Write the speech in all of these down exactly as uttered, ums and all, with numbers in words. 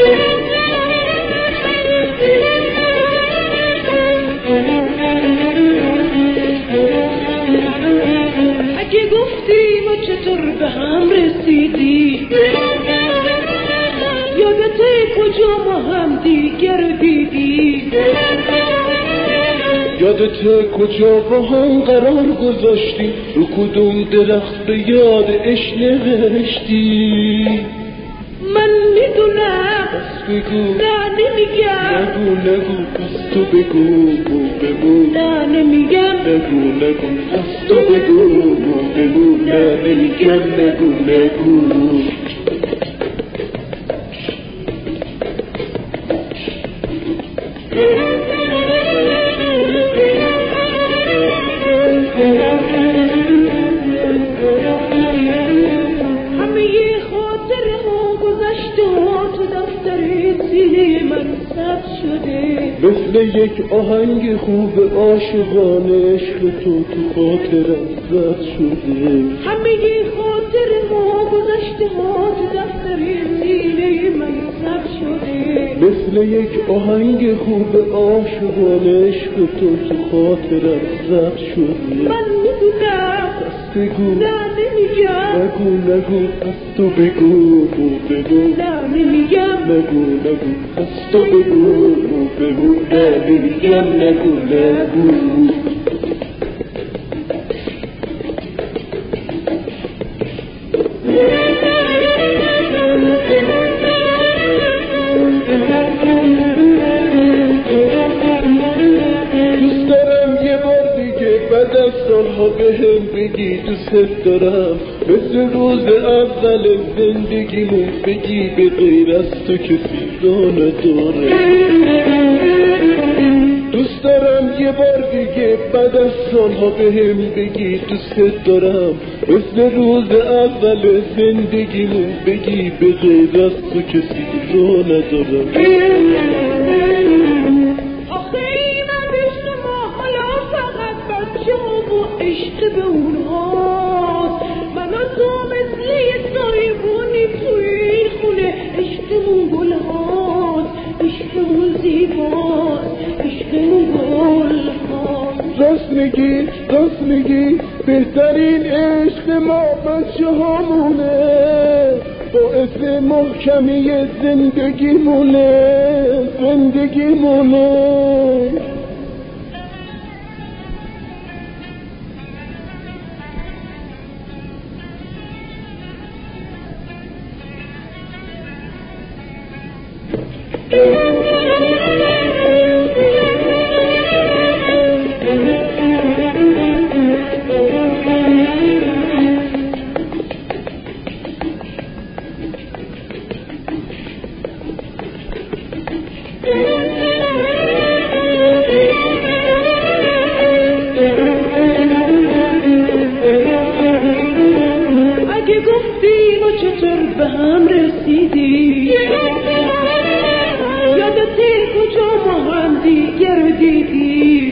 اگه گفتی ما چطور به هم رسیدی، یادته کجا ما هم دیگر دیدی، یادته کجا با هم قرار گذاشتی، رو کدوم درخت به یاد عشق نوشتی. من میدونم پس بگو نه نمیگم، نگو نگو پس تو بگو بگو نه نمیگم، نگو نگو پس تو بگو بگو نه نمیگم نگو نگو. همه خاطر ها گذشته ها تو دفتر سینه من ثبت شده، مثل یک آهنگ خوب عاشقانه عشق تو تو خاطرم ثبت شده. همه خاطر ها گذشته ها تو دفتر سینه من ثبت شده، مثل یک آهنگ خوب عاشقانه عشق تو تو خاطرم ثبت شده. من میدونم بگو نه نمیگم، نگو نگو پس تو بگو بگو نه نمیگم، نگو نگو پس تو بگو بگو نه نمیگم نگو نگو. دوست دارم یه بار دیگه بعد از سالها به هم بگی دوست دارم، مثل روز اول زندگیمون بگی به غیر از تو کسی را نداره. دوست دارم یه بار دیگه بعد از سالها به هم بگی دوست دارم، مثل روز اول زندگیمون بگی به غیر از تو کسی را ندارم. آخه این عشق ما حالا فقط بچه ها و عشق به اونهاست. من و تو مثل یه سایبونیم توی این خونه، عشقمون گل هاست، عشقمون زیباست، عشقمون گل هاست. راست میگی راست میگی بهترین عشق ما بچه هامونه، باعث محکمی زندگیمونه زندگیمونه. اگه گفتی ما چطور به هم رسیدی، یادته کجا ما هم دیگر دیدی،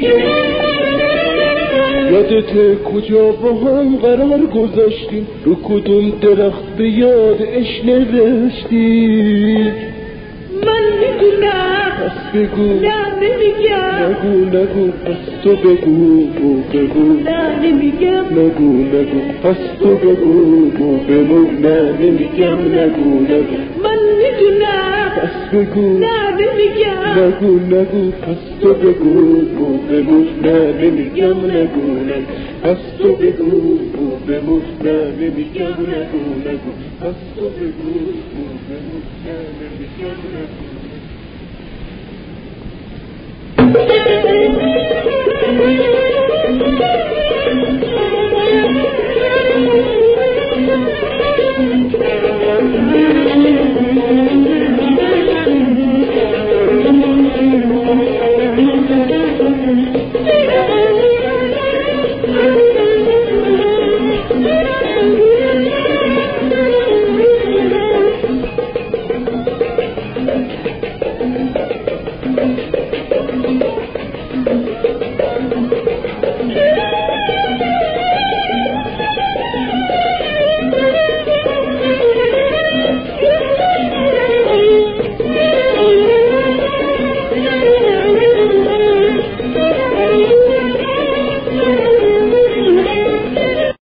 یادته کجا با هم قرار گذاشتیم، رو کدوم درخت به یاد عشق نوشتی. من میدونم پس بگو نه نمیگم، نگو نگو پس تو بگو بگو نه نمیگم، نگو نگو پس تو بگو بگو نه نمیگم نگو نگو. من میدونم پس بگو نه نمیگم، نگو نگو پس تو بگو بگو نه نمیگم نگو نگو. پس تو بگو بگو نه نمیگم نگو نگو. پس تو بگو بگو نه نمیگم نگو. Thank you.